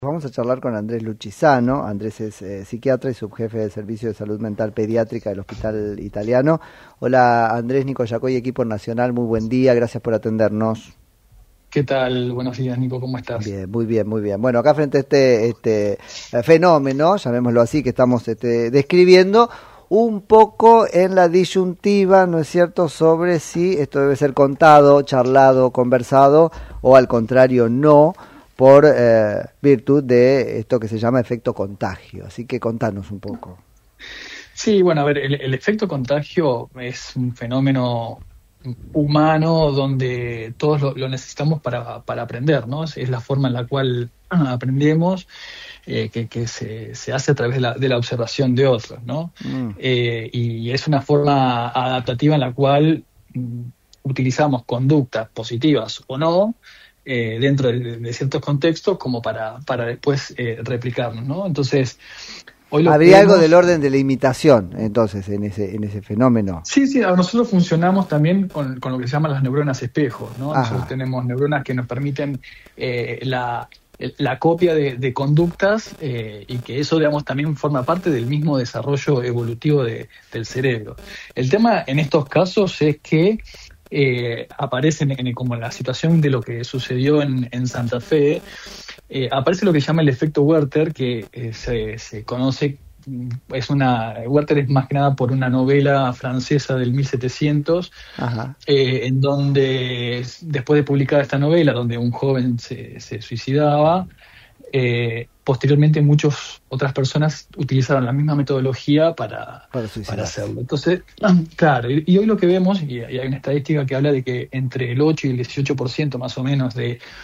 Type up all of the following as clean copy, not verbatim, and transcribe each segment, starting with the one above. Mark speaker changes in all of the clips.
Speaker 1: Vamos a charlar con Andrés Luchisano. Andrés es psiquiatra y subjefe del Servicio de Salud Mental Pediátrica del Hospital Italiano. Hola Andrés, Nico Yacoy, equipo nacional, muy buen día, gracias por atendernos.
Speaker 2: ¿Qué tal? Buenos días, Nico, ¿cómo estás?
Speaker 1: Bien, muy bien, muy bien. Bueno, acá frente a este fenómeno, llamémoslo así, que estamos describiendo, un poco en la disyuntiva, ¿no es cierto?, sobre si esto debe ser contado, charlado, conversado, o al contrario no, por virtud de esto que se llama efecto contagio. Así que contanos un poco.
Speaker 2: Sí, bueno, a ver, el efecto contagio es un fenómeno humano donde todos lo necesitamos para aprender, ¿no? Es la forma en la cual aprendemos, que se hace a través de la observación de otros, ¿no? Y es una forma adaptativa en la cual utilizamos conductas positivas o no, dentro de ciertos contextos como para después replicarnos, ¿no? Entonces, hoy
Speaker 1: habría algo del orden de la imitación, entonces, en ese fenómeno.
Speaker 2: Sí, nosotros funcionamos también con lo que se llaman las neuronas espejo, ¿no?
Speaker 1: Ajá.
Speaker 2: Nosotros tenemos neuronas que nos permiten la copia de conductas, y que eso, digamos, también forma parte del mismo desarrollo evolutivo del cerebro. El tema en estos casos es que aparecen como la situación de lo que sucedió en Santa Fe, aparece lo que se llama el efecto Werther, que se conoce, Werther es más que nada por una novela francesa del 1700, en donde, después de publicar esta novela, donde un joven se suicidaba, posteriormente otras personas utilizaron la misma metodología para hacerlo. Entonces, claro, y hoy lo que vemos, y hay una estadística que habla de que entre el 8 y el 18% más o menos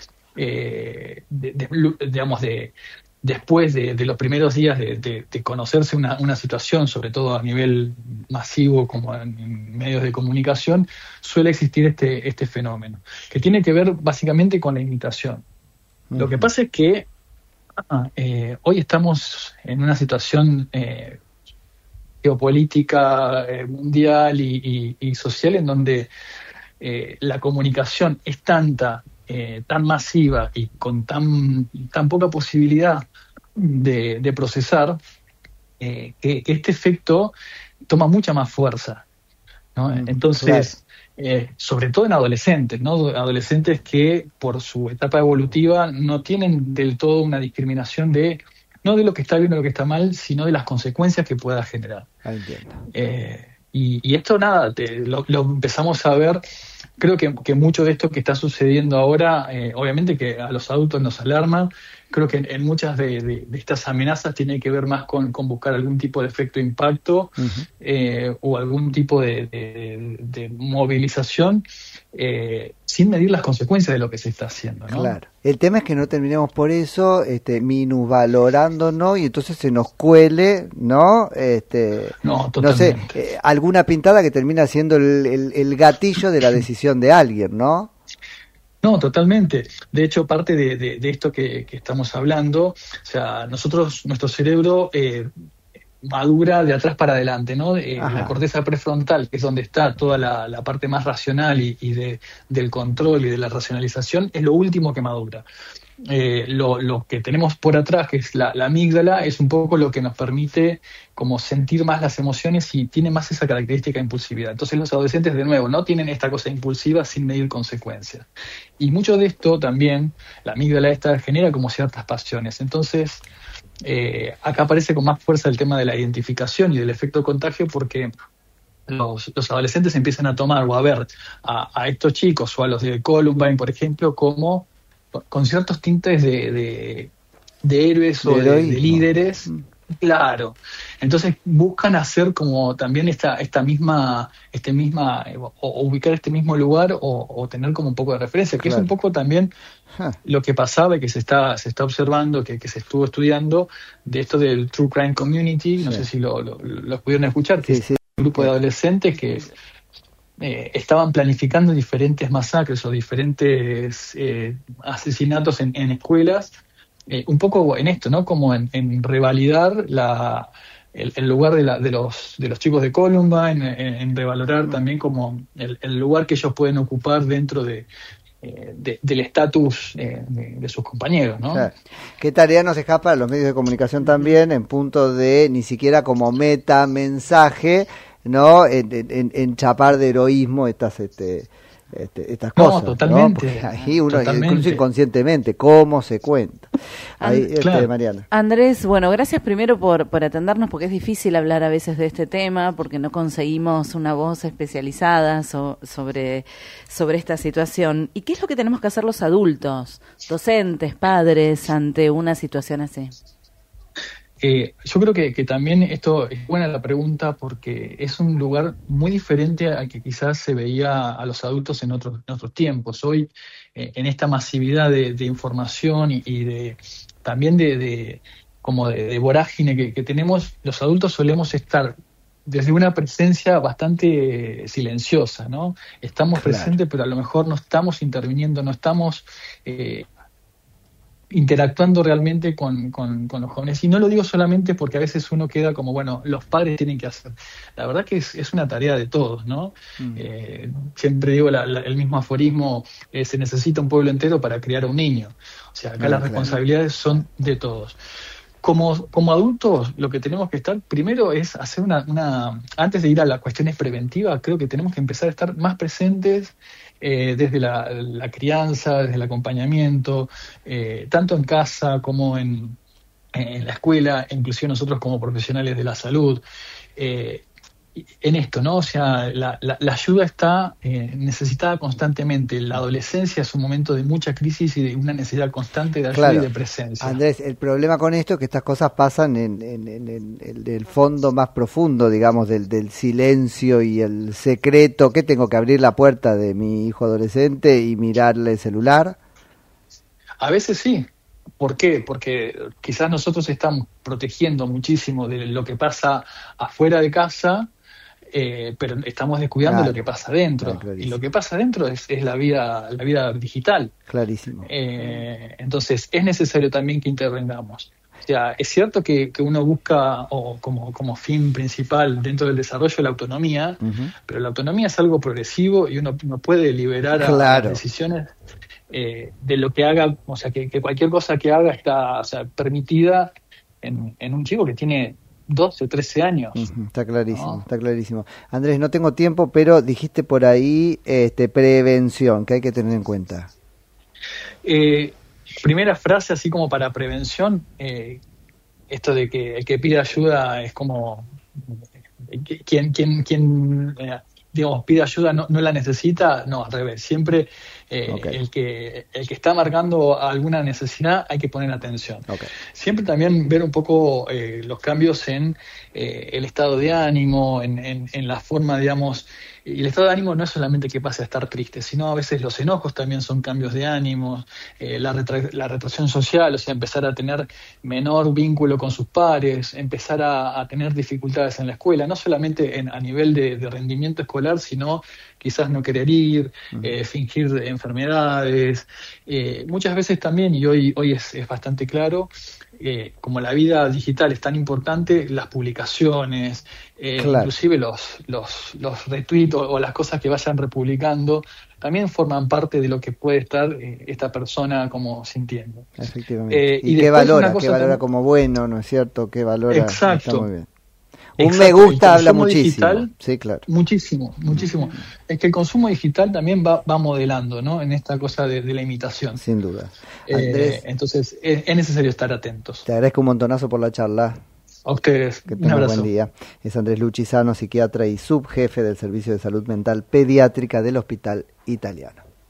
Speaker 2: después de los primeros días de conocerse una situación, sobre todo a nivel masivo como en medios de comunicación, suele existir este fenómeno, que tiene que ver básicamente con la imitación. Lo que pasa es que hoy estamos en una situación geopolítica mundial y social, en donde la comunicación es tan masiva y con tan poca posibilidad de procesar, que este efecto toma mucha más fuerza, ¿no? Entonces, sobre todo en adolescentes, ¿no? Adolescentes que por su etapa evolutiva no tienen del todo una discriminación no de lo que está bien o lo que está mal, sino de las consecuencias que pueda generar.
Speaker 1: Entiendo.
Speaker 2: Y esto lo empezamos a ver. Creo que mucho de esto que está sucediendo ahora, obviamente que a los adultos nos alarma. Creo que en muchas de estas amenazas tiene que ver más con buscar algún tipo de efecto impacto, o algún tipo de movilización, sin medir las consecuencias de lo que se está haciendo, ¿no?
Speaker 1: Claro. El tema es que no terminemos por eso minusvalorándonos y entonces se nos cuele, ¿no?
Speaker 2: No, totalmente.
Speaker 1: No sé, alguna pintada que termina siendo el gatillo de la decisión de alguien, ¿no?
Speaker 2: No, totalmente. De hecho, parte de esto que estamos hablando, o sea, nuestro cerebro madura de atrás para adelante, ¿no? La corteza prefrontal, que es donde está toda la parte más racional y del control y de la racionalización, es lo último que madura. Lo que tenemos por atrás, que es la amígdala, es un poco lo que nos permite como sentir más las emociones y tiene más esa característica de impulsividad. Entonces los adolescentes, de nuevo, no tienen esta cosa impulsiva sin medir consecuencias. Y mucho de esto también, la amígdala esta genera como ciertas pasiones. Entonces, acá aparece con más fuerza el tema de la identificación y del efecto contagio, porque los adolescentes empiezan a tomar o a ver a estos chicos o a los de Columbine, por ejemplo, como con ciertos tintes de héroes o de líderes. Claro. Entonces buscan hacer como también esta misma o ubicar este mismo lugar o tener como un poco de referencia, que claro. Es un poco también lo que pasaba y que se está observando, que se estuvo estudiando, de esto del True Crime Community. No sé si lo pudieron escuchar, que es un grupo de adolescentes que estaban planificando diferentes masacres o diferentes asesinatos en escuelas, un poco en esto, ¿no? Como en revalidar el lugar de los chicos de Columbine, en revalorar también como el lugar que ellos pueden ocupar dentro de del estatus de sus compañeros, ¿no?
Speaker 1: Claro. ¿Qué tarea nos escapa a los medios de comunicación también en punto de ni siquiera como meta mensaje, ¿no? En chapar de heroísmo estas cosas?
Speaker 2: No, totalmente.
Speaker 1: ¿No? Porque ahí uno,
Speaker 2: totalmente.
Speaker 1: incluso inconscientemente, cómo se cuenta. Ahí,
Speaker 2: claro.
Speaker 1: Mariana.
Speaker 3: Andrés, bueno, gracias primero por atendernos, porque es difícil hablar a veces de este tema, porque no conseguimos una voz especializada sobre esta situación. ¿Y qué es lo que tenemos que hacer los adultos, docentes, padres, ante una situación así?
Speaker 2: Yo creo que también esto es buena la pregunta, porque es un lugar muy diferente al que quizás se veía a los adultos en otros tiempos. Hoy, en esta masividad de información y también de vorágine que tenemos, los adultos solemos estar desde una presencia bastante silenciosa, ¿no? Estamos presentes, pero a lo mejor no estamos interviniendo, no estamos interactuando realmente con los jóvenes. Y no lo digo solamente porque a veces uno queda como, bueno, los padres tienen que hacer. La verdad que es una tarea de todos, ¿no? Siempre digo el mismo aforismo, se necesita un pueblo entero para criar a un niño. O sea, acá las responsabilidades son de todos. Como adultos, lo que tenemos que estar primero es hacer antes de ir a las cuestiones preventivas, creo que tenemos que empezar a estar más presentes desde la crianza, desde el acompañamiento, tanto en casa como en la escuela, inclusive nosotros como profesionales de la salud, en esto, ¿no? O sea, la ayuda está necesitada constantemente. La adolescencia es un momento de mucha crisis y de una necesidad constante de ayuda y de presencia.
Speaker 1: Andrés, el problema con esto es que estas cosas pasan en el fondo más profundo, digamos, del silencio y el secreto. ¿Qué tengo que abrir la puerta de mi hijo adolescente y mirarle el celular?
Speaker 2: A veces sí. ¿Por qué? Porque quizás nosotros estamos protegiendo muchísimo de lo que pasa afuera de casa, pero estamos descuidando lo que pasa adentro. Y lo que pasa adentro es la vida digital.
Speaker 1: Clarísimo.
Speaker 2: Entonces es necesario también que intervengamos. O sea, es cierto que uno busca como fin principal dentro del desarrollo la autonomía, pero la autonomía es algo progresivo y uno no puede liberar a las decisiones de lo que haga. O sea, que cualquier cosa que haga está, o sea, permitida en un chico que tiene 12 o 13 años.
Speaker 1: Está clarísimo, ¿no? Está clarísimo. Andrés, no tengo tiempo, pero dijiste por ahí prevención, que hay que tener en cuenta.
Speaker 2: Primera frase, así como para prevención, esto de que el que pide ayuda es como quien digamos, pide ayuda no la necesita, no, al revés. Siempre el que está marcando alguna necesidad hay que poner atención. Siempre también ver un poco los cambios en el estado de ánimo, en la forma, digamos. Y el estado de ánimo no es solamente que pase a estar triste, sino a veces los enojos también son cambios de ánimo, la retracción social, o sea, empezar a tener menor vínculo con sus pares, empezar a tener dificultades en la escuela, no solamente a nivel de rendimiento escolar, sino quizás no querer ir, fingir enfermedades. Muchas veces también, y hoy es bastante claro, como la vida digital es tan importante, las publicaciones, inclusive los retweets o las cosas que vayan republicando, también forman parte de lo que puede estar esta persona como sintiendo.
Speaker 1: Efectivamente. ¿Y qué valora como bueno, no es cierto? ¿Qué valora?
Speaker 2: Exacto.
Speaker 1: Está muy bien. Me gusta habla muchísimo. Digital,
Speaker 2: sí, claro. Muchísimo. Es que el consumo digital también va modelando, ¿no? En esta cosa de la imitación.
Speaker 1: Sin duda. Andrés,
Speaker 2: entonces es necesario estar atentos.
Speaker 1: Te agradezco un montonazo por la charla.
Speaker 2: A ustedes.
Speaker 1: Que tengan buen día. Es Andrés Luchizano, psiquiatra y subjefe del Servicio de Salud Mental Pediátrica del Hospital Italiano.